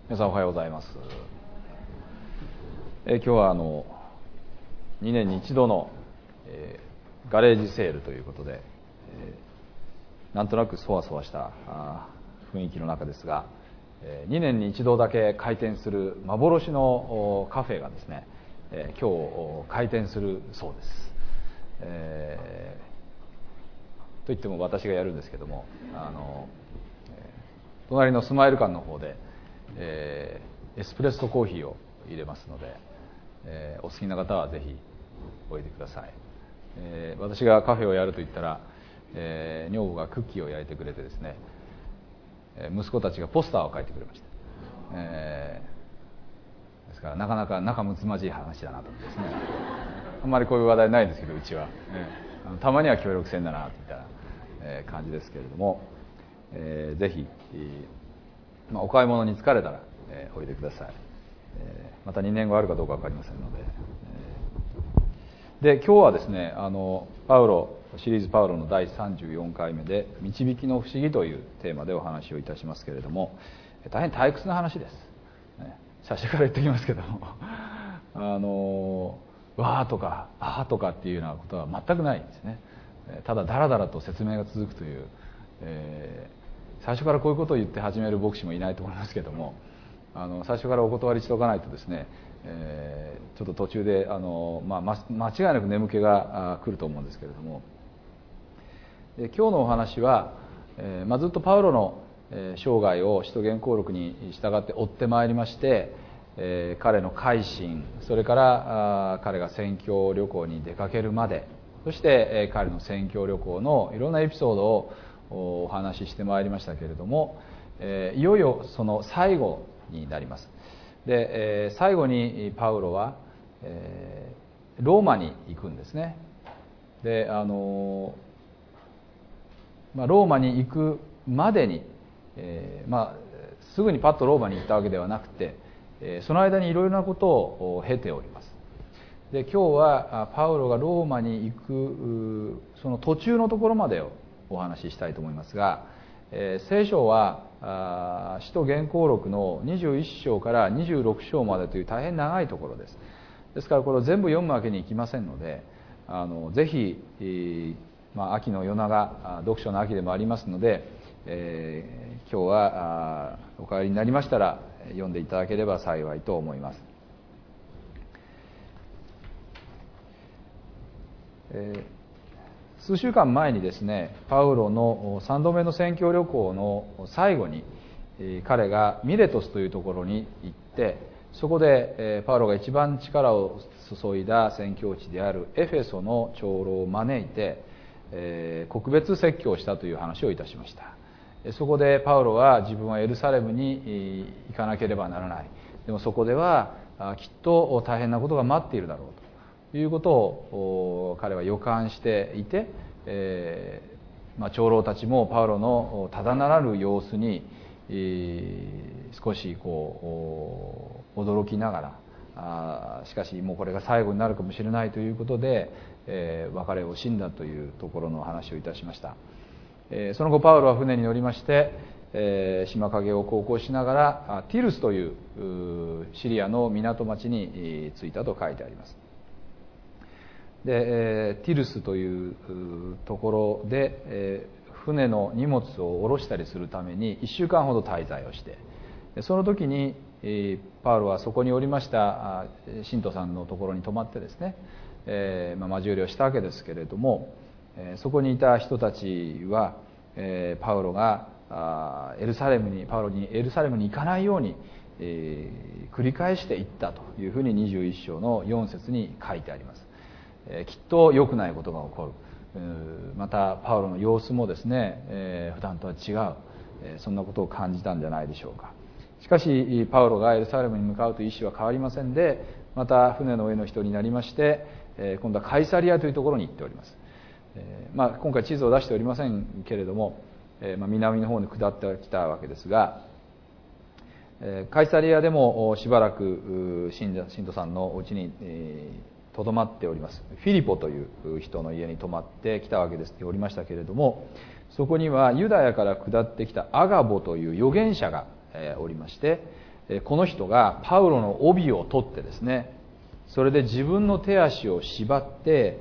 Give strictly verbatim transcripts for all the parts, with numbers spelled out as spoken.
皆さんおはようございます。えー、今日はあのにねんに一度の、えー、ガレージセールということで、えー、なんとなくそわそわした雰囲気の中ですが、えー、にねんに一度だけ開店する幻のカフェがですね、えー、今日開店するそうです。えー、といっても私がやるんですけども、あの、えー、隣のスマイル館の方でえー、エスプレッソコーヒーを入れますので、えー、お好きな方はぜひおいでください。えー、私がカフェをやると言ったら、えー、女房がクッキーを焼いてくれてですね、えー、息子たちがポスターを書いてくれました。えー、ですからなかなか仲睦まじい話だなと思ってですね、あんまりこういう話題ないんですけど、うちは、えー、あのたまには協力せんだなといった、えー、感じですけれども、えー、ぜひ、えーまあ、お買い物に疲れたら、えー、おいでください。えー、またにねんごあるかどうか分かりませんので、えー、で今日はですね、あのパウロシリーズパウロのだいさんじゅうよんかいめで導きの不思議というテーマでお話をいたしますけれども、大変退屈な話です、ね、最初から言っておきますけどもあのわーとかあーとかっていうようなことは全くないんですね。ただだらだらと説明が続くという、えー最初からこういうことを言って始める牧師もいないと思いますけども、あの最初からお断りしておかないとですね、えー、ちょっと途中であの、まあ、間違いなく眠気が来ると思うんですけれども、で今日のお話は、えーまあ、ずっとパウロの生涯を使徒言行録に従って追ってまいりまして、えー、彼の改心、それからあ彼が宣教旅行に出かけるまで、そして、えー、彼の宣教旅行のいろんなエピソードをお話ししてまいりましたけれども、えー、いよいよその最後になります。で、えー、最後にパウロは、えー、ローマに行くんですね。で、あのまあ、ローマに行くまでに、えーまあ、すぐにパッとローマに行ったわけではなくて、えー、その間にいろいろなことを経ております。で、今日はパウロがローマに行くその途中のところまでをお話ししたいと思いますが、えー、聖書は使徒言行録のにじゅういっ章からにじゅうろく章までという大変長いところです。ですからこれを全部読むわけにいきませんので、あのぜひ、えーまあ、秋の夜長読書の秋でもありますので、えー、今日はお帰りになりましたら読んでいただければ幸いと思います。えー数週間前にですね、パウロのさんどめの宣教旅行の最後に彼がミレトスというところに行って、そこでパウロが一番力を注いだ宣教地であるエフェソの長老を招いて告別説教をしたという話をいたしました。そこでパウロは自分はエルサレムに行かなければならない、でもそこではきっと大変なことが待っているだろうとということを彼は予感していて、えーまあ、長老たちもパウロのただならぬ様子に、えー、少しこう驚きながら、あしかしもうこれが最後になるかもしれないということで、えー、別れを惜しんだというところの話をいたしました。えー、その後パウロは船に乗りまして、えー、島影を航行しながらティルスというシリアの港町に着いたと書いてあります。でティルスというところで船の荷物を下ろしたりするためにいっしゅうかんほど滞在をして、その時にパウロはそこにおりました信徒さんのところに泊まってですね、えーまあ、交わりをしたわけですけれども、そこにいた人たちはパウロがエルサレムにパウロにエルサレムに行かないように繰り返していったというふうににじゅういっ章のよん節に書いてあります。きっと良くないことが起こる、またパウロの様子もですね、えー、普段とは違う、そんなことを感じたんじゃないでしょうか。しかしパウロがエルサレムに向かうという意思は変わりませんで、また船の上の人になりまして、今度はカイサリアというところに行っております。まあ、今回地図を出しておりませんけれども、まあ、南の方に下ってきたわけですが、カイサリアでもしばらく信徒さんのお家にとどまっております。フィリポという人の家に泊まってきたわけですおりましたけれども、そこにはユダヤから下ってきたアガボという預言者がおりまして、 この人がパウロの帯を取ってですね、それで自分の手足を縛って、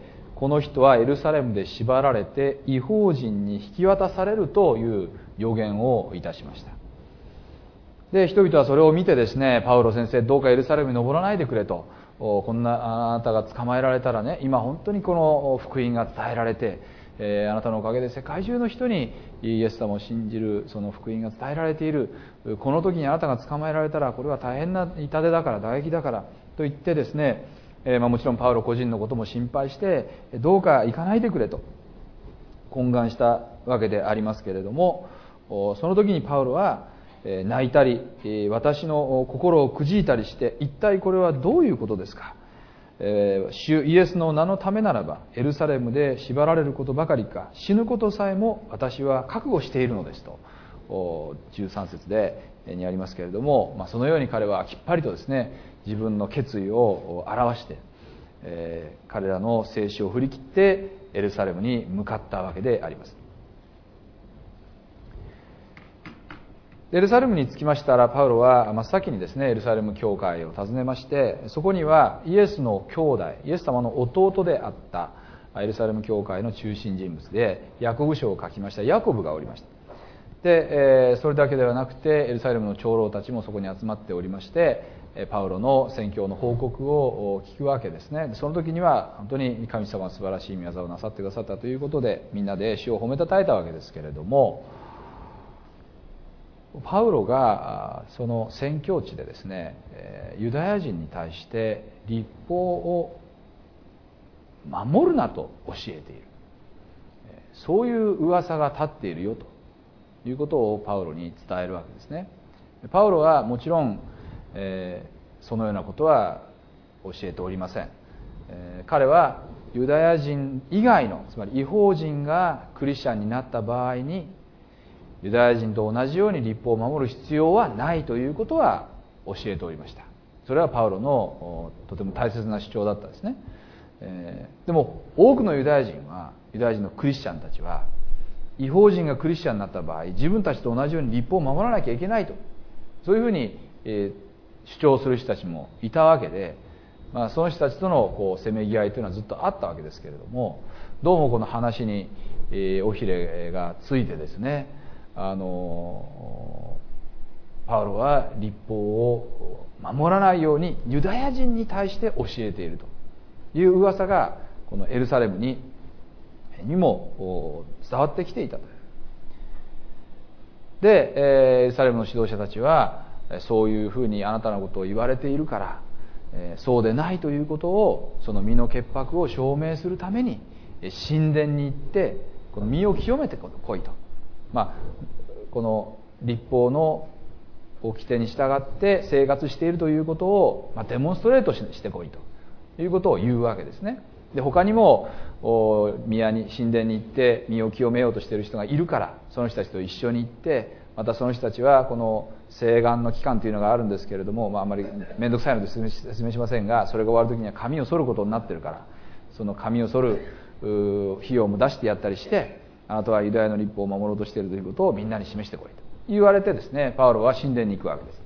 この人はエルサレムで縛られて異邦人に引き渡されるという予言をいたしました。で、人々はそれを見てですね、パウロ先生どうかエルサレムに登らないでくれと、こんなあなたが捕まえられたらね、今本当にこの福音が伝えられて、えー、あなたのおかげで世界中の人にイエス様を信じるその福音が伝えられている。この時にあなたが捕まえられたらこれは大変な痛手だから、打撃だからと言ってですね、えーまあ、もちろんパウロ個人のことも心配してどうか行かないでくれと懇願したわけでありますけれども、その時にパウロは泣いたり私の心をくじいたりして、一体これはどういうことですか、主イエスの名のためならばエルサレムで縛られることばかりか、死ぬことさえも私は覚悟しているのですとじゅうさん節でにありますけれども、まあ、そのように彼はきっぱりとですね、自分の決意を表して、えー、彼らの生死を振り切ってエルサレムに向かったわけであります。エルサレムに着きましたら、パウロは真っ先にですねエルサレム教会を訪ねまして、そこにはイエスの兄弟、イエス様の弟であったエルサレム教会の中心人物でヤコブ書を書きましたヤコブがおりました。で、えー、それだけではなくてエルサレムの長老たちもそこに集まっておりまして、パウロの宣教の報告を聞くわけですね。その時には本当に神様は素晴らしい御業をなさってくださったということで、みんなで主を褒めたたえたわけですけれども、パウロがその宣教地でですね、ユダヤ人に対して律法を守るなと教えている、そういう噂が立っているよということをパウロに伝えるわけですね。パウロはもちろん、えー、そのようなことは教えておりません。えー、彼はユダヤ人以外の、つまり異邦人がクリスチャンになった場合にユダヤ人と同じように律法を守る必要はないということは教えておりました。それはパウロのとても大切な主張だったんですね。えー、でも多くのユダヤ人は、ユダヤ人のクリスチャンたちは、異邦人がクリスチャンになった場合、自分たちと同じように律法を守らなきゃいけないと、そういうふうに、えー、主張する人たちもいたわけで、まあ、その人たちとのこうせめぎ合いというのはずっとあったわけですけれども、どうもこの話に、えー、尾ひれがついてですね、あのパウロは律法を守らないようにユダヤ人に対して教えているという噂がこのエルサレムににも伝わってきていたと。で、エルサレムの指導者たちはそういうふうにあなたのことを言われているから、そうでないということを、その身の潔白を証明するために神殿に行ってこの身を清めてこいと、まあ、この律法の掟に従って生活しているということを、まあ、デモンストレートしてこいということを言うわけですね。で、他にも宮に神殿に行って身を清めようとしている人がいるから、その人たちと一緒に行って、またその人たちはこの誓願の期間というのがあるんですけれども、まあ、あんまり面倒くさいので説明し、説明しませんが、それが終わる時には髪を剃ることになっているから、その髪を剃る費用も出してやったりして、あなたはユダヤの律法を守ろうとしているということをみんなに示してこいと言われてですね、パウロは神殿に行くわけです。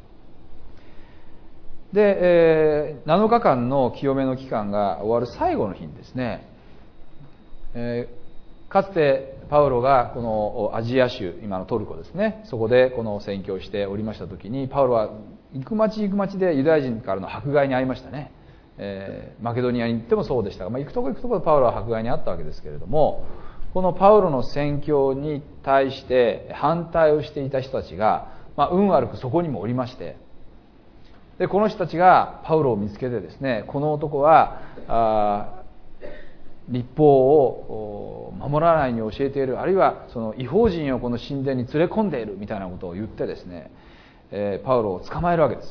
で、えー、なのかかんの清めの期間が終わる最後の日にですね、えー、かつてパウロがこのアジア州、今のトルコですね、そこでこの宣教をしておりました時に、パウロは行く町行く町でユダヤ人からの迫害に遭いましたね。えー、マケドニアに行ってもそうでしたが、まあ、行くとこ行くところでパウロは迫害に遭ったわけですけれども、このパウロの宣教に対して反対をしていた人たちが、まあ、運悪くそこにもおりまして、でこの人たちがパウロを見つけてですね、この男はあ律法を守らないように教えている、あるいはその異邦人をこの神殿に連れ込んでいるみたいなことを言ってですね、えー、パウロを捕まえるわけです。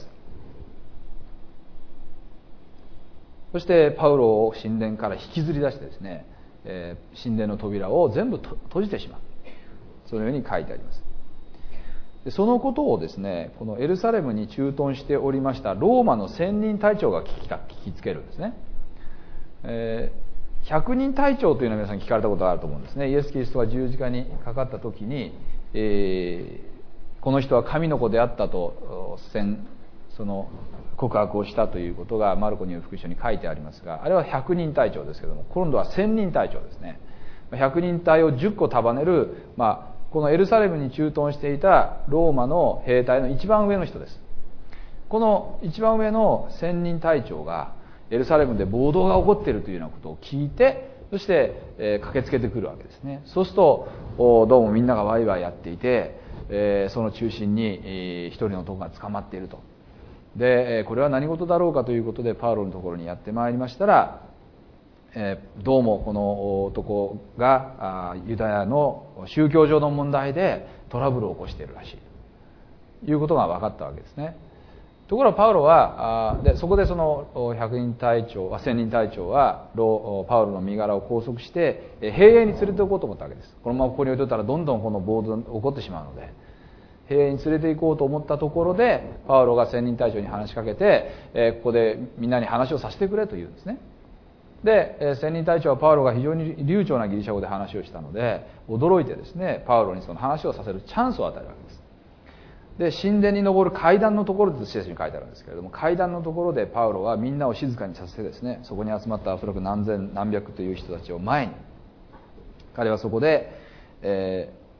そしてパウロを神殿から引きずり出してですね、えー、神殿の扉を全部と閉じてしまう、そのように書いてあります。でそのことをですね、このエルサレムに駐屯しておりましたローマの千人隊長が聞きた聞きつけるんですね。えー、百人隊長というのは皆さん聞かれたことがあると思うんですね。イエス・キリストが十字架にかかった時に、えー、 この人は神の子であったとその告白をしたということがマルコによる福音書に書いてありますが、あれはひゃくにん隊長ですけども、今度はせんにん隊長ですね。ひゃくにん隊をじゅっこ束ねる、まあ、このエルサレムに駐屯していたローマの兵隊の一番上の人です。この一番上のせんにん隊長がエルサレムで暴動が起こっているというようなことを聞いて、そして、えー、駆けつけてくるわけですね。そうするとどうもみんながワイワイやっていて、えー、その中心に、えー、一人の男が捕まっていると。でこれは何事だろうかということでパウロのところにやってまいりましたら、えー、どうもこの男がユダヤの宗教上の問題でトラブルを起こしているらしいということが分かったわけですね。ところがパウロはあでそこでそのひゃくにん隊長せんにん隊長はパウロの身柄を拘束して兵営に連れて行こうと思ったわけです。このままここに置いといたらどんどんこの暴動が起こってしまうので兵営に連れて行こうと思ったところで、パウロがせんにん隊長に話しかけて、えー、ここでみんなに話をさせてくれと言うんですね。で、えー、せんにん隊長はパウロが非常に流暢なギリシャ語で話をしたので驚いてですね、パウロにその話をさせるチャンスを与えるわけです。で、神殿に登る階段のところで聖書に書いてあるんですけれども、階段のところでパウロはみんなを静かにさせてですね、そこに集まったおそらく何千何百という人たちを前に、彼はそこで、えー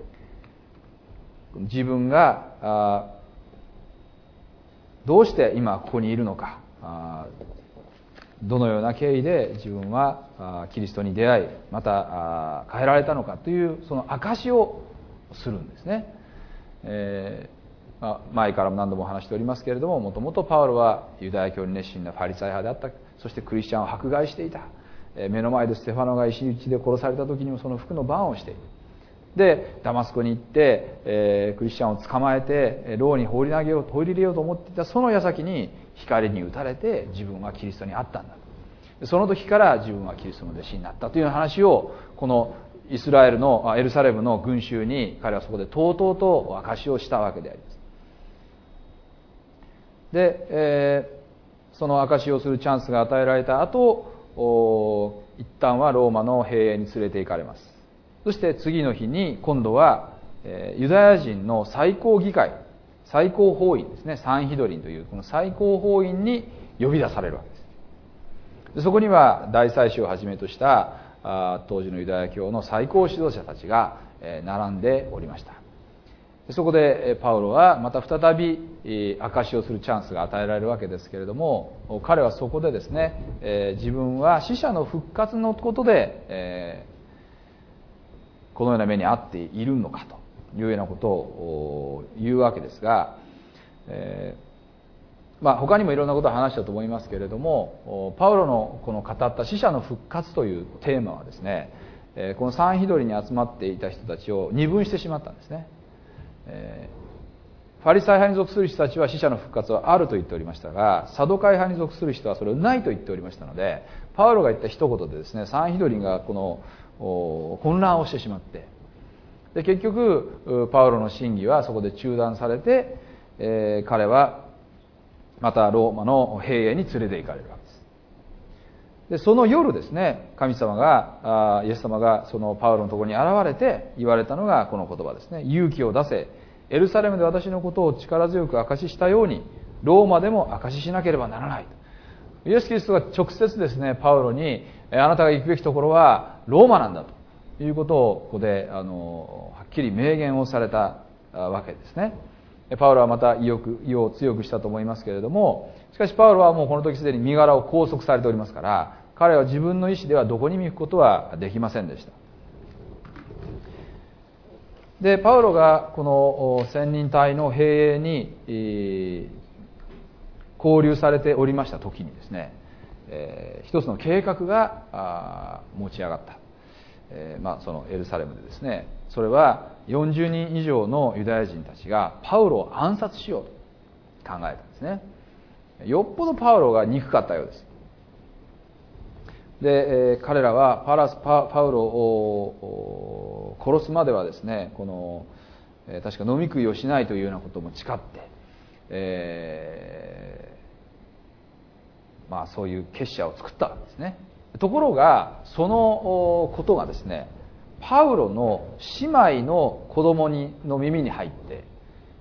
自分がどうして今ここにいるのか、どのような経緯で自分はキリストに出会いまた変えられたのかというその証しをするんですね。えーまあ、前からも何度も話しておりますけれども、もともとパウロはユダヤ教に熱心なファリサイ派であった。そしてクリスチャンを迫害していた。目の前でステファノが石打ちで殺された時にもその服の番をしている。でダマスコに行って、えー、クリスチャンを捕まえて牢に放り投げよう放り入れようと思っていたその矢先に光に打たれて自分はキリストに会ったんだ。その時から自分はキリストの弟子になったという話をこのイスラエルのエルサレムの群衆に彼はそこでとうとうと証しをしたわけであります。で、えー、その証しをするチャンスが与えられた後、一旦はローマの兵営に連れて行かれます。そして次の日に今度はユダヤ人の最高議会、最高法院ですね、サンヒドリンというこの最高法院に呼び出されるわけです。でそこには大祭司をはじめとした当時のユダヤ教の最高指導者たちが並んでおりました。そこでパウロはまた再び証しをするチャンスが与えられるわけですけれども、彼はそこでですね、自分は死者の復活のことでこのような目に遭っているのかというようなことを言うわけですが、えーまあ、他にもいろんなことを話したと思いますけれども、パウロのこの語った死者の復活というテーマはですね、このサンヒドリに集まっていた人たちを二分してしまったんですね。えー、ファリサイ派に属する人たちは死者の復活はあると言っておりましたが、サドカイ派に属する人はそれをないと言っておりましたので、パウロが言った一言でですね、サンヒドリがこの混乱をしてしまって、で結局パウロの審議はそこで中断されて、えー、彼はまたローマの兵営に連れて行かれるわけです。でその夜ですね、神様がイエス様がそのパウロのところに現れて言われたのがこの言葉ですね。勇気を出せ、エルサレムで私のことを力強く証ししたようにローマでも証ししなければならない。イエス・キリストが直接ですね、パウロにあなたが行くべきところはローマなんだということをここであのはっきり明言をされたわけですね。パウロはまた意欲意を強くしたと思いますけれども、しかしパウロはもうこの時すでに身柄を拘束されておりますから、彼は自分の意思ではどこにも行くことはできませんでした。でパウロがこの千人隊の兵営に、えー、交流されておりました時にですね、えー、一つの計画が持ち上がった、えーまあ、そのエルサレムでですね、それはよんじゅうにん以上のユダヤ人たちがパウロを暗殺しようと考えたんですね。よっぽどパウロが憎かったようです。で、えー、彼らはパラス パ, パウロを殺すまではですね、この、えー、確か飲み食いをしないというようなことも誓って、えー、まあそういう結社を作ったわけですね。ところがそのことがですね、パウロの姉妹の子供にの耳に入って、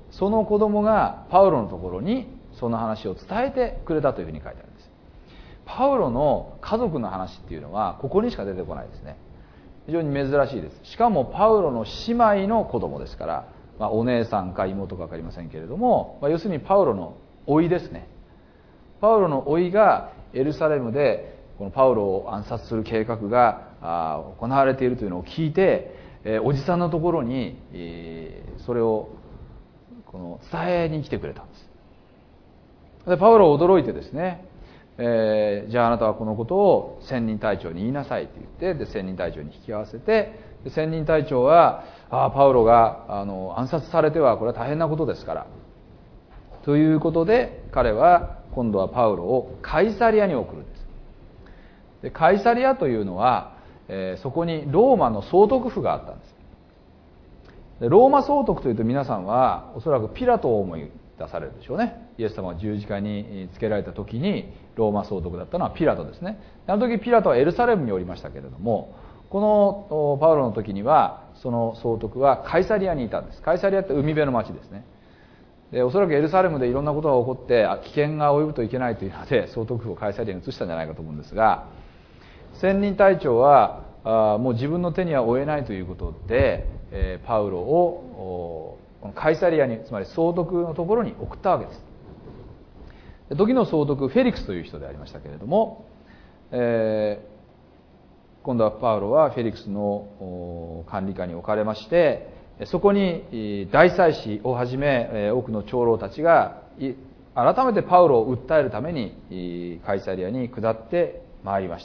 その子供がパウロのところにその話を伝えてくれたというふうに書いてあるんです。パウロの家族の話っていうのはここにしか出てこないですね。非常に珍しいです。しかもパウロの姉妹の子供ですから、まあ、お姉さんか妹か分かりませんけれども、まあ、要するにパウロの甥ですね。パウロの甥がエルサレムでこのパウロを暗殺する計画が行われているというのを聞いて、おじさんのところにそれをこの伝えに来てくれたんです。でパウロは驚いてですね、えー、じゃああなたはこのことを千人隊長に言いなさいと言って、で千人隊長に引き合わせて、で千人隊長はあパウロがあの暗殺されてはこれは大変なことですからということで、彼は今度はパウロをカイサリアに送るんです。でカイサリアというのは、えー、そこにローマの総督府があったんです。でローマ総督というと皆さんはおそらくピラトを思い出されるでしょうね。イエス様が十字架につけられた時にローマ総督だったのはピラトですね。あの時ピラトはエルサレムにおりましたけれども、このパウロの時にはその総督はカイサリアにいたんです。カイサリアって海辺の町ですね。でおそらくエルサレムでいろんなことが起こって危険が及ぶといけないというので総督府をカイサリアに移したんじゃないかと思うんですが、千人隊長はあもう自分の手には負えないということで、えー、パウロをこのカイサリアに、つまり総督のところに送ったわけです。で時の総督フェリクスという人でありましたけれども、えー、今度はパウロはフェリクスの管理下に置かれまして、そこに大祭司をはじめ多くの長老たちが改めてパウロを訴えるためにカイサリアに下ってまいりました。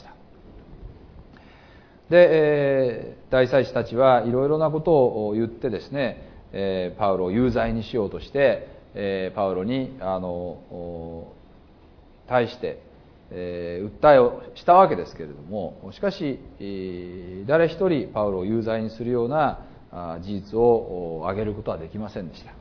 で、えー、大祭司たちはいろいろなことを言ってですね、えー、パウロを有罪にしようとして、えー、パウロにあの対して、えー、訴えをしたわけですけれども、しかし、えー、誰一人パウロを有罪にするような事実を挙げることはできませんでした。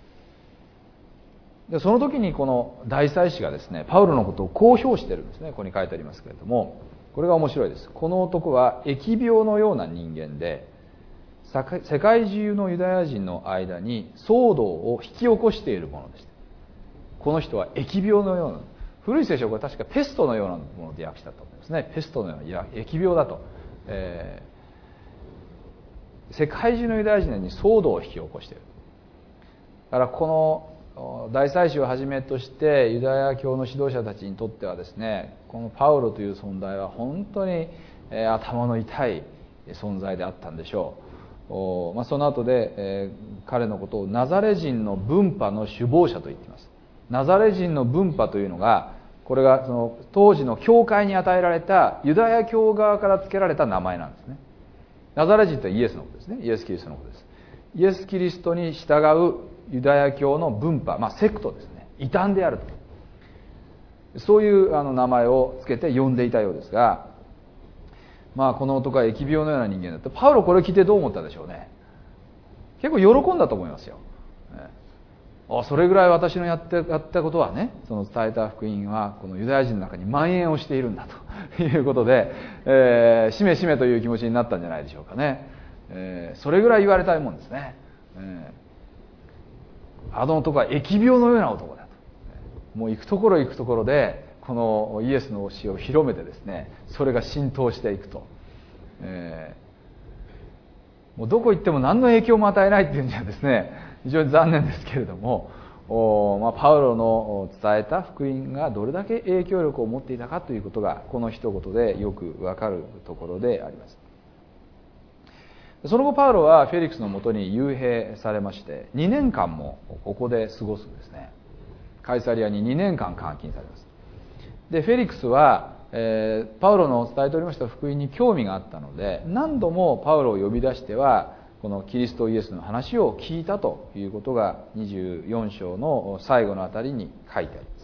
でその時にこの大祭司がですね、パウロのことをこう評してるんですね。ここに書いてありますけれども、これが面白いです。この男は疫病のような人間で、世界中のユダヤ人の間に騒動を引き起こしているものでした。この人は疫病のような、古い聖書はこれ確かペストのようなもので訳したと思いますね。ペストのような疫病だと、えー、世界中のユダヤ人に騒動を引き起こしている。だからこの大祭司をはじめとしてユダヤ教の指導者たちにとってはですね、このパウロという存在は本当に、えー、頭の痛い存在であったんでしょう。お、まあ、その後で、えー、彼のことをナザレ人の分派の首謀者と言っています。ナザレ人の分派というのが、これがその当時の教会に与えられたユダヤ教側から付けられた名前なんですね。ナザレ人とはイエスのことですね。イエス・キリストのことです。イエス・キリストに従うユダヤ教の分派、まあ、セクトですね。異端であると。そういうあの名前をつけて呼んでいたようですが、まあこの男は疫病のような人間だった。パウロこれを聞いてどう思ったでしょうね。結構喜んだと思いますよ。あ、それぐらい私のやってやったことはね、その伝えた福音はこのユダヤ人の中に蔓延をしているんだということで、えー、しめしめという気持ちになったんじゃないでしょうかね。えー、それぐらい言われたいもんですね。えーあの男は疫病のような男だと。もう行くところ行くところでこのイエスの教えを広めてですね、それが浸透していくと、えー、もうどこ行っても何の影響も与えないっていうんじゃですね、非常に残念ですけれども、お、まあ、パウロの伝えた福音がどれだけ影響力を持っていたかということがこの一言でよくわかるところであります。その後パウロはフェリクスのもとに幽閉されましてにねんかんもここで過ごすんですね。カイサリアににねんかん監禁されます。でフェリクスは、えー、パウロの伝えておりました福音に興味があったので、何度もパウロを呼び出してはこのキリストイエスの話を聞いたということがにじゅうよん章の最後のあたりに書いてあります。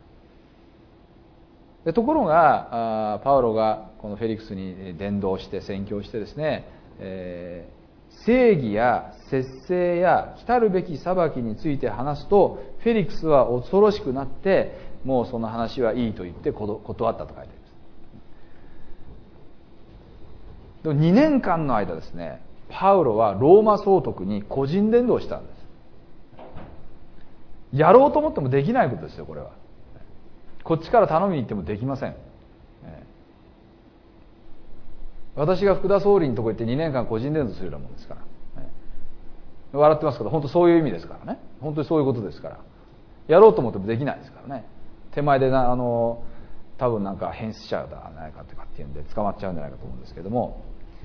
でところがあパウロがこのフェリクスに伝道して宣教してですね、えー、正義や節制や来るべき裁きについて話すとフェリクスは恐ろしくなってもうその話はいいと言って断ったと書いてあります。でもにねんかんの間ですね、パウロはローマ総督に個人伝道したんです。 やろうと思ってもできないことですよ、これは。こっちから頼みに行ってもできません。私が福田総理のところ行ってにねんかん個人伝道するようなもんですから。笑ってますけど、本当そういう意味ですからね。本当にそういうことですから。やろうと思ってもできないですからね。手前でな、あの、多分なんか変質者だないかとかっていうんで捕まっちゃうんじゃないかと思うんですけども。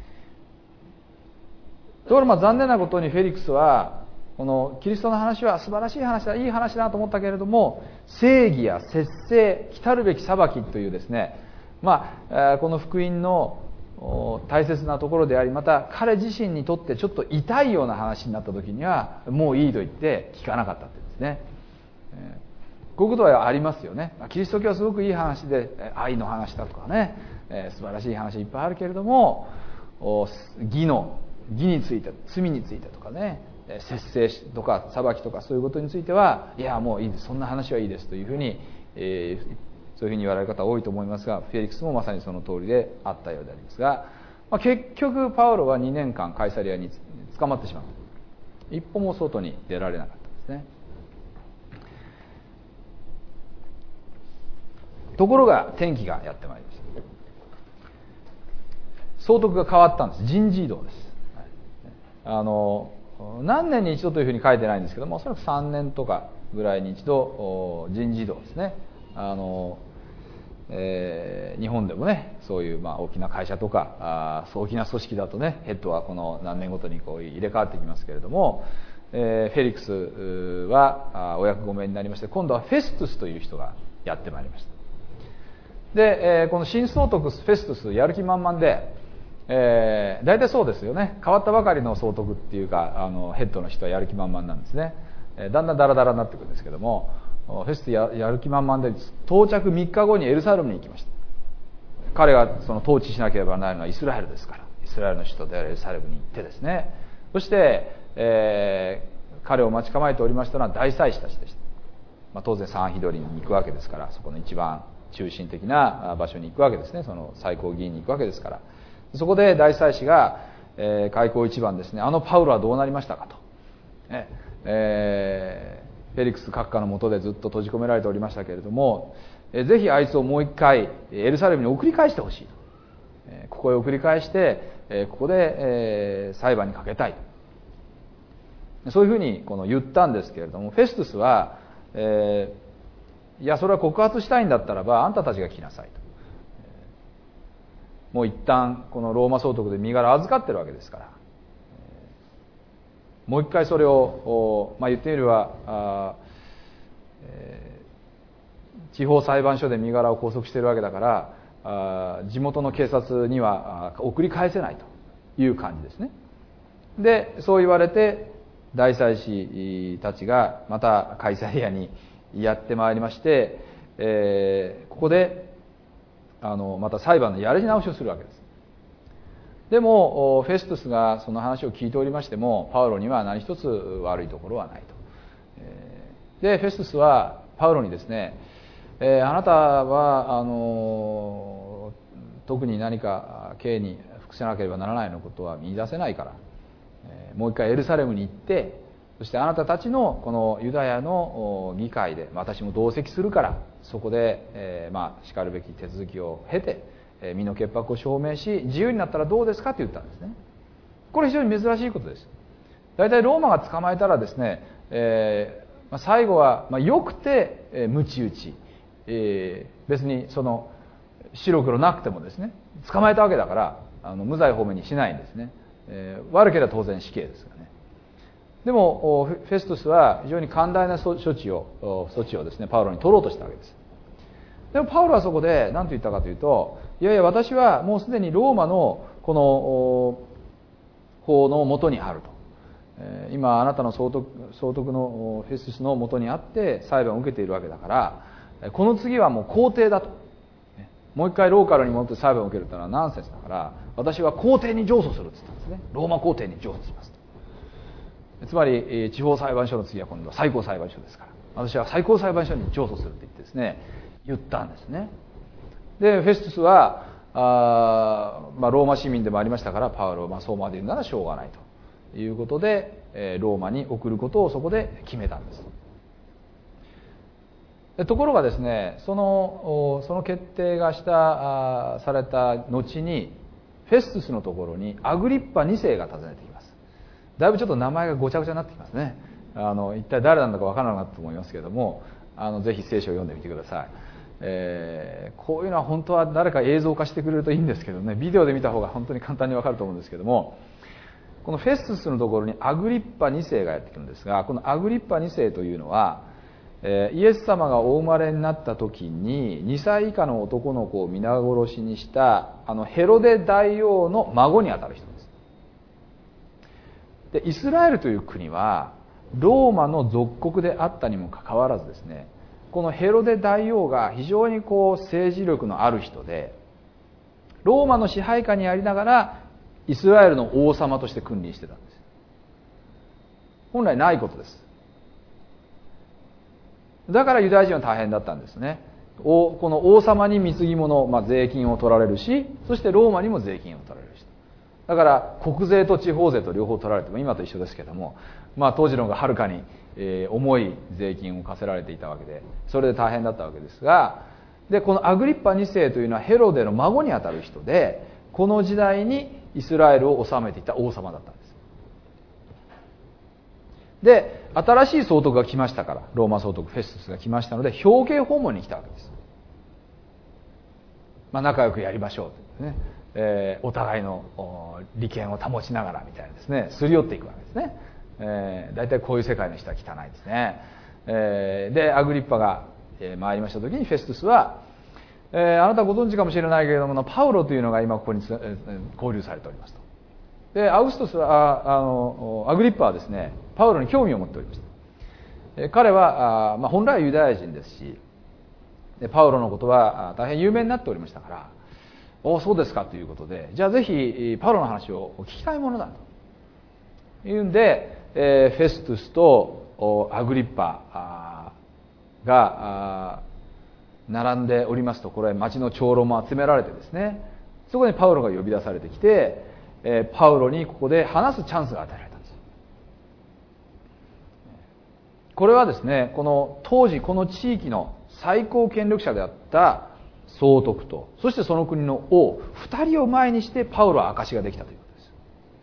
ところがまあ残念なことにフェリックスは、このキリストの話は素晴らしい話だ、いい話だと思ったけれども、正義や節制、来たるべき裁きというですね、まあ、この福音の大切なところであり、また彼自身にとってちょっと痛いような話になった時にはもういいと言って聞かなかったってですね、えー、こういうことはありますよね。キリスト教はすごくいい話で愛の話だとかね、えー、素晴らしい話いっぱいあるけれども、義の義について、罪についてとかね、節制とか裁きとかそういうことについては、いやもういいです、そんな話はいいですというふうに、えーそういうふうに言われる方多いと思いますが、フェリックスもまさにその通りであったようでありますが、まあ、結局パウロはにねんかんカイサリアに捕まってしまった。一歩も外に出られなかったんですね。ところが転機がやってまいりました。総督が変わったんです。人事異動です。あの何年に一度というふうに書いてないんですけども、おそらくさんねんとかぐらいに一度人事異動ですね。あのえー、日本でもね、そういうまあ大きな会社とかあ大きな組織だとね、ヘッドはこの何年ごとにこう入れ替わってきますけれども、えー、フェリックスはお役御免になりまして、今度はフェストゥスという人がやってまいりました。で、えー、この新総督フェストゥスやる気満々で、えー、大体そうですよね。変わったばかりの総督っていうかあのヘッドの人はやる気満々なんですね。えー、だんだんダラダラになってくるんですけども、フェストややる気満々で到着みっかごにエルサレムに行きました。彼がその統治しなければならないのはイスラエルですから、イスラエルの首都であるエルサレムに行ってですね、そして、えー、彼を待ち構えておりましたのは大祭司たちでした。まあ、当然サンヒドリンに行くわけですから、そこの一番中心的な場所に行くわけですね。その最高議員に行くわけですから、そこで大祭司が、えー、開口一番ですね、あのパウロはどうなりましたかと、ねえーフェリックス閣下の下でずっと閉じ込められておりましたけれども、ぜひあいつをもう一回エルサレムに送り返してほしいと、ここへ送り返してここで裁判にかけたいと、そういうふうにこの言ったんですけれども、フェストゥスは、えー、いやそれは告発したいんだったらばあんたたちが来なさいと、もう一旦このローマ総督で身柄預かってるわけですから、もう一回それを、まあ、言ってみればあ、えー、地方裁判所で身柄を拘束しているわけだからあ、地元の警察には送り返せないという感じですね。でそう言われて大祭司たちがまたカイサリアにやってまいりまして、えー、ここであのまた裁判のやり直しをするわけです。でもフェストゥスがその話を聞いておりましても、パウロには何一つ悪いところはないと。でフェストゥスはパウロにですね、えー、あなたはあの特に何か刑に服せなければならないようなことは見出せないから、えー、もう一回エルサレムに行って、そしてあなたたちのこのユダヤの議会で私も同席するから、そこで、えー、まあしかるべき手続きを経て身の潔白を証明し、自由になったらどうですかって言ったんですね。これ非常に珍しいことです。大体ローマが捕まえたらですね、えー、最後は、まあ、よくて、えー、鞭打ち、えー、別にその白黒なくてもですね、捕まえたわけだからあの無罪放免にしないんですね。えー、悪ければ当然死刑ですがね。でもフェストゥスは非常に寛大な処置を措置をですねパウロに取ろうとしたわけです。でもパウロはそこで何と言ったかというと、いやいや私はもうすでにローマのこの法のもとにあると、今あなたの総督、総督のフェストゥスのもとにあって裁判を受けているわけだから、この次はもう皇帝だと、もう一回ローカルに戻って裁判を受けるというのはナンセンスだから、私は皇帝に上訴するって言ったんですね。ローマ皇帝に上訴しますと。つまり地方裁判所の次は今度は最高裁判所ですから、私は最高裁判所に上訴するって言ってですね言ったんですね。でフェストゥスはあ、まあ、ローマ市民でもありましたから、パウロはまあそうまで言うならしょうがないということで、えー、ローマに送ることをそこで決めたんです。 でところがですね、そのその決定がしたされた後にフェストゥスのところにアグリッパにせいが訪ねてきます。だいぶちょっと名前がごちゃごちゃになってきますね。あの一体誰なんだかわからなくなったと思いますけれども、あのぜひ聖書を読んでみてください。えー、こういうのは本当は誰か映像化してくれるといいんですけどね、ビデオで見た方が本当に簡単にわかると思うんですけども、このフェストゥスのところにアグリッパにせいがやってくるんですが、このアグリッパにせいというのは、えー、イエス様がお生まれになった時ににさい以下の男の子を皆殺しにしたあのヘロデ大王の孫にあたる人です。でイスラエルという国はローマの属国であったにもかかわらずですね、このヘロデ大王が非常にこう政治力のある人で、ローマの支配下にありながらイスラエルの王様として君臨してたんです。本来ないことです。だからユダヤ人は大変だったんですね。この王様に貢ぎ物、まあ、税金を取られるし、そしてローマにも税金を取られるし、だから国税と地方税と両方取られても今と一緒ですけども、まあ、当時の方がはるかに、えー、重い税金を課せられていたわけで、それで大変だったわけですが、でこのアグリッパにせいというのはヘロデの孫にあたる人で、この時代にイスラエルを治めていた王様だったんです。で新しい総督が来ましたから、ローマ総督フェストゥスが来ましたので表敬訪問に来たわけです。まあ、仲良くやりましょうというね、えー、お互いの利権を保ちながらみたいなですね、すり寄っていくわけですね。えー、大体こういう世界の人は汚いですね。えー、でアグリッパが、えー、参りました時にフェストゥスは、えー、あなたご存知かもしれないけれども、パウロというのが今ここに交流されておりますと。でアウグストスはああのアグリッパはですね、パウロに興味を持っておりました。えー、彼はあ、まあ、本来はユダヤ人ですし、でパウロのことは大変有名になっておりましたから、おそうですかということで、じゃあぜひパウロの話を聞きたいものだというんで、えー、フェストゥスとアグリッパが並んでおりますと、これ町の長老も集められてですね、そこにパウロが呼び出されてきて、えー、パウロにここで話すチャンスが与えられたんです。これはですね、この当時この地域の最高権力者であった総督と、そしてその国の王二人を前にしてパウロは証しができたということです。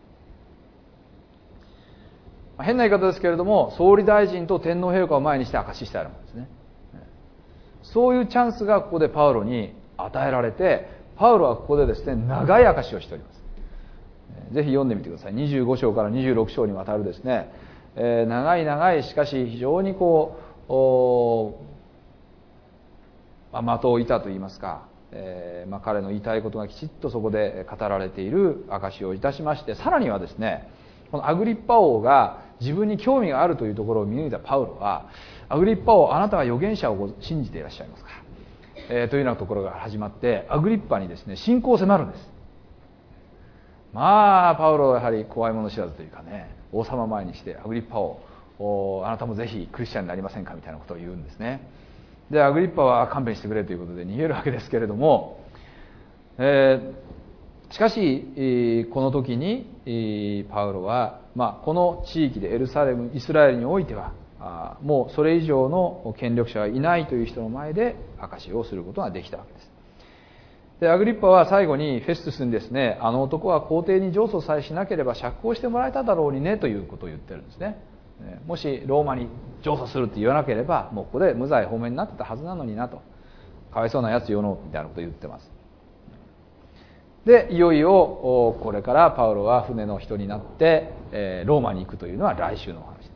まあ、変な言い方ですけれども、総理大臣と天皇陛下を前にして証ししたようなものですね。そういうチャンスがここでパウロに与えられて、パウロはここでですね、長い証しをしております。ぜひ読んでみてください。にじゅうご章からにじゅうろく章にわたるですね、えー、長い長い、しかし非常にこう、まあ、的を射たといいますか、えーまあ、彼の言いたいことがきちっとそこで語られている証しをいたしまして、さらにはですね、このアグリッパ王が自分に興味があるというところを見抜いたパウロは、アグリッパ王、あなたは預言者を信じていらっしゃいますか、えー、というようなところが始まって、アグリッパにですね、信仰を迫るんです。まあパウロはやはり怖いもの知らずというかね、王様前にしてアグリッパを、あなたもぜひクリスチャンになりませんかみたいなことを言うんですね。でアグリッパは勘弁してくれということで逃げるわけですけれども、えー、しかしこの時にパウロは、まあ、この地域でエルサレム、イスラエルにおいてはあもうそれ以上の権力者はいないという人の前で証しをすることができたわけです。でアグリッパは最後にフェストゥスにですね、あの男は皇帝に上訴さえしなければ釈放してもらえただろうにねということを言ってるんですね。もしローマに上訴するって言わなければ、もうここで無罪放免になってたはずなのになと、かわいそうなやつよのみたいなことを言ってます。でいよいよこれからパウロは船の人になってローマに行くというのは来週のお話です。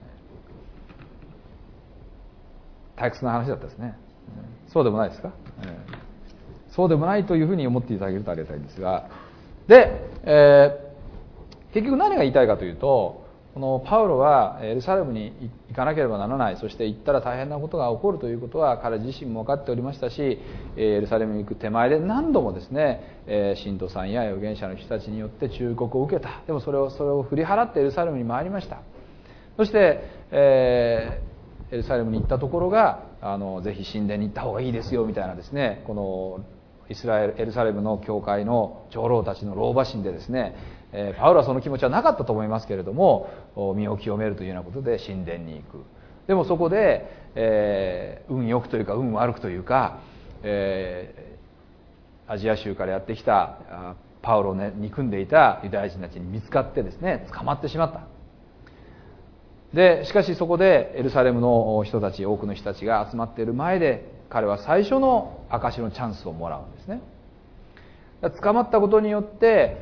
退屈な話だったですね。そうでもないですか。そうでもないというふうに思っていただけるとありがたいんですが、で、えー、結局何が言いたいかというと、このパウロはエルサレムに行かなければならない、そして行ったら大変なことが起こるということは彼自身も分かっておりましたし、エルサレムに行く手前で何度もですね、信徒さんや預言者の人たちによって忠告を受けた。でもそれをそれを振り払ってエルサレムに参りました。そして、えー、エルサレムに行ったところがあのぜひ神殿に行った方がいいですよみたいなですね、このイスラエルエルサレムの教会の長老たちの老婆心でですね、パウロはその気持ちはなかったと思いますけれども、身を清めるというようなことで神殿に行く。でもそこで、えー、運よくというか運悪くというか、えー、アジア州からやってきたパウロを、ね、憎んでいたユダヤ人たちに見つかってですね、捕まってしまった。でしかしそこでエルサレムの人たち、多くの人たちが集まっている前で、彼は最初の証のチャンスをもらうんですね。捕まったことによって、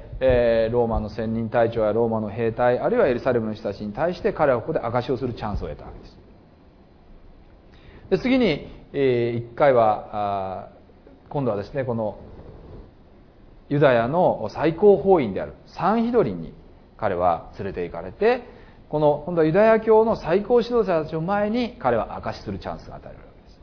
えー、ローマの千人隊長やローマの兵隊、あるいはエルサレムの人たちに対して彼はここで証しをするチャンスを得たわけです。で次に、えー、いっかいはあ今度はですね、このユダヤの最高法院であるサンヒドリンに彼は連れて行かれて、この今度はユダヤ教の最高指導者たちを前に彼は証しするチャンスが与えられるわけです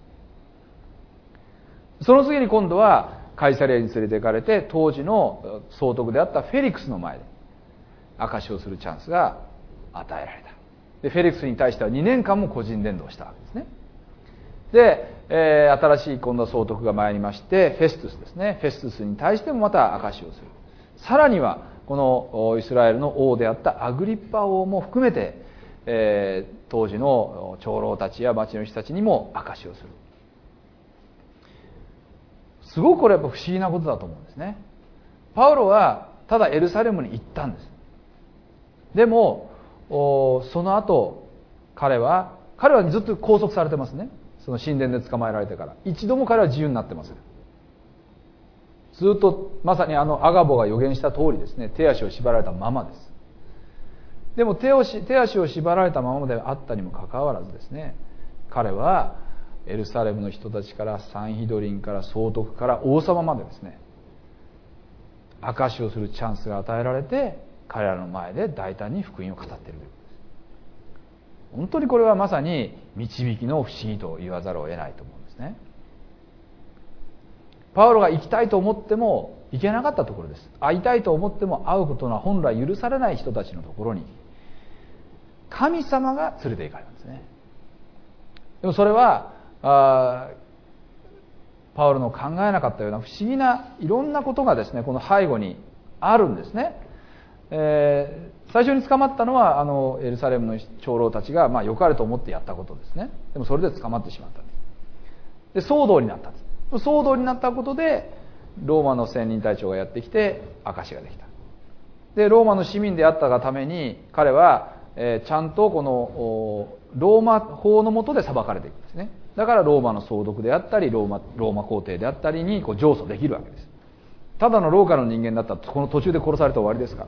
。その次に今度はカイサリアに連れて行かれて、当時の総督であったフェリクスの前で証しをするチャンスが与えられた。でフェリクスに対してはにねんかんも個人伝道したわけですね。で、えー、新しい今度は総督が参りまして、フェストゥスですね、フェストゥスに対してもまた証しをする。さらにはこのイスラエルの王であったアグリッパ王も含めて、えー、当時の長老たちや町の人たちにも証しをする。すごくこれやっぱ不思議なことだと思うんですね。パウロはただエルサレムに行ったんです。でもその後彼は彼はずっと拘束されてますね。その神殿で捕まえられてから一度も彼は自由になってません。ずっとまさにあのアガボが予言した通りですね、手足を縛られたままです。でも手をし手足を縛られたままであったにもかかわらずですね、彼はエルサレムの人たちからサンヒドリンから総督から王様までですね、証しをするチャンスが与えられて、彼らの前で大胆に福音を語っているということです。本当にこれはまさに導きの不思議と言わざるを得ないと思うんですね。パウロが行きたいと思っても行けなかったところです。会いたいと思っても会うことが本来許されない人たちのところに神様が連れて行かれるんですね。でもそれはあパウロの考えなかったような不思議ないろんなことがですね、この背後にあるんですね。えー、最初に捕まったのはあのエルサレムの長老たちがまあ良かれと思ってやったことですね。でもそれで捕まってしまったんです。で騒動になったんです。騒動になったことでローマの千人隊長がやってきて証しができた。でローマの市民であったがために彼は、えー、ちゃんとこのローマ法の下で裁かれていくんですね。だからローマの総督であったりローマ、ローマ皇帝であったりにこう上訴できるわけです。ただのローカルの人間だったらこの途中で殺されて終わりですから、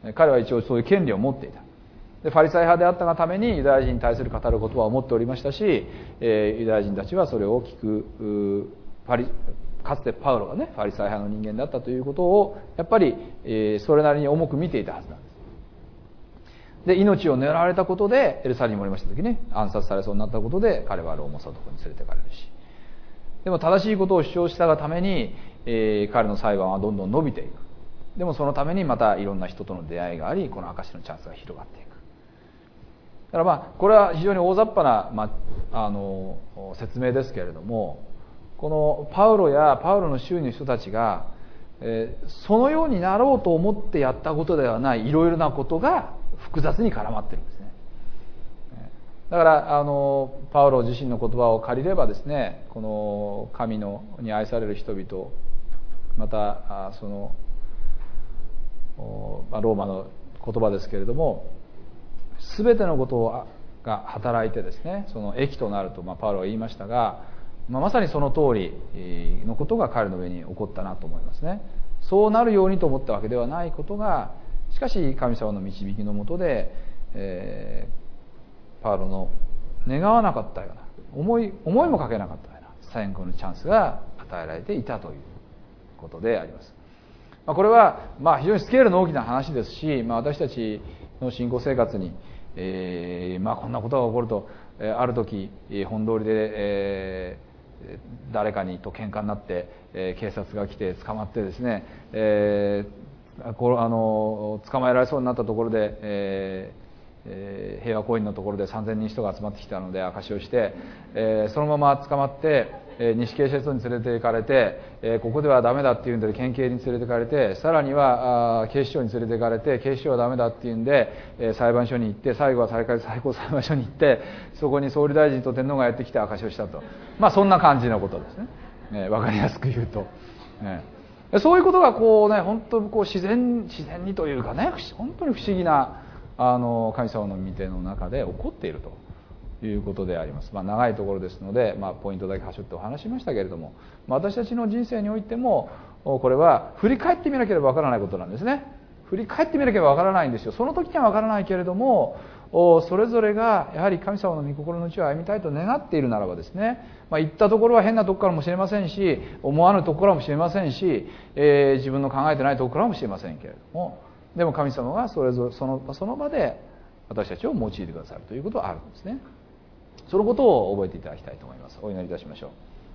彼は一応そういう権利を持っていた。でファリサイ派であったがためにユダヤ人に対する語る言葉を持っておりましたし、えー、ユダヤ人たちはそれを聞くファリかつてパウロがねファリサイ派の人間だったということをやっぱり、えー、それなりに重く見ていたはずなんです。で命を狙われたことでエルサレムにおりました時に暗殺されそうになったことで彼はローマ総督に連れて行かれるし、でも正しいことを主張したがために、えー、彼の裁判はどんどん伸びていく。でもそのためにまたいろんな人との出会いがあり、この証のチャンスが広がっていく。だからまあこれは非常に大雑把な、まあ、あの説明ですけれども、このパウロやパウロの周囲の人たちが、えー、そのようになろうと思ってやったことではないいろいろなことが複雑に絡まってるんですね。だからあのパウロ自身の言葉を借りればですね、この神のに愛される人々、またそのローマの言葉ですけれども、全てのことが働いてですね、その益となると、まあ、パウロは言いましたが、まあ、まさにその通りのことが彼の上に起こったなと思いますね。そうなるようにと思ったわけではないことが、しかし神様の導きのもとで、えー、パウロの願わなかったような思い思いもかけなかったような最後のチャンスが与えられていたということであります。まあ、これはまあ非常にスケールの大きな話ですし、まあ、私たちの信仰生活に、えーまあ、こんなことが起こると、えー、ある時本通りで、えー、誰かにと喧嘩になって、えー、警察が来て捕まってですね、えー、こあの捕まえられそうになったところで、えーえー、平和公園のところでさんぜんにん人が集まってきたので証しをして、えー、そのまま捕まって、 えー、西警察署に連れて行かれて、えー、ここではダメだっていうんで県警に連れて行かれて、さらにはあ警視庁に連れて行かれて、警視庁はダメだっていうんで、えー、裁判所に行って、最後は最高裁判所に行って、そこに総理大臣と天皇がやってきて証しをしたと、まあそんな感じのことですね。えー、わかりやすく言うと、えー、そういうことがこうね、本当にこう自然自然にというかね、本当に不思議なあの神様の御手の中で起こっているということであります。まあ、長いところですので、まあ、ポイントだけはしょってお話しましたけれども、まあ、私たちの人生においてもこれは振り返ってみなければわからないことなんですね。振り返ってみなければわからないんですよ。その時にはわからないけれども、それぞれがやはり神様の御心のうちを歩みたいと願っているならばですね、まあ、行ったところは変なところかもしれませんし、思わぬところかもしれませんし、えー、自分の考えてないところかもしれませんけれども、でも神様がそれぞれそのその場で私たちを用いてくださるということはあるんですね。そのことを覚えていただきたいと思います。お祈りいたしましょう。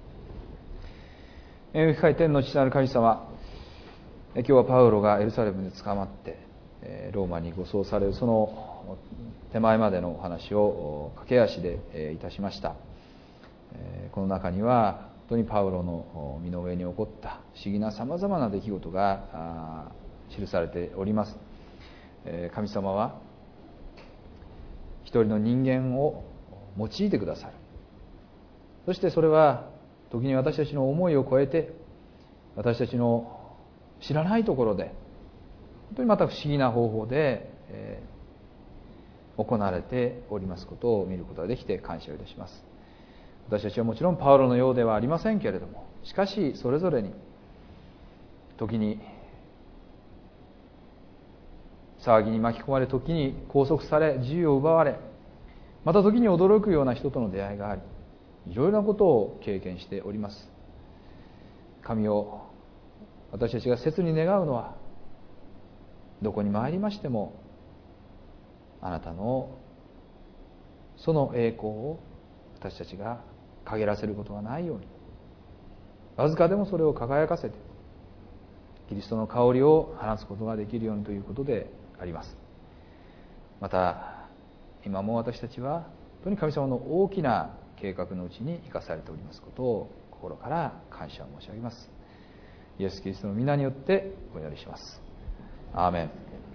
えー、深い天の父なる神様、今日はパウロがエルサレムで捕まってローマに護送されるその手前までのお話を駆け足でいたしました。この中には本当にパウロの身の上に起こった不思議なさまざまな出来事が記されております。神様は一人の人間を用いてくださる。そしてそれは時に私たちの思いを超えて、私たちの知らないところで本当にまた不思議な方法で、えー、行われておりますことを見ることができて感謝をいたします。私たちはもちろんパウロのようではありませんけれども、しかしそれぞれに時に騒ぎに巻き込まれ、時に拘束され自由を奪われ、また時に驚くような人との出会いがあり、いろいろなことを経験しております。神を私たちが切に願うのは、どこに参りましてもあなたのその栄光を私たちが陰らせることがないように、わずかでもそれを輝かせてキリストの香りを放つことができるようにということであります。また今も私たちは本当に神様の大きな計画のうちに生かされておりますことを心から感謝を申し上げます。イエス・キリストの皆によってお祈りします。アーメン。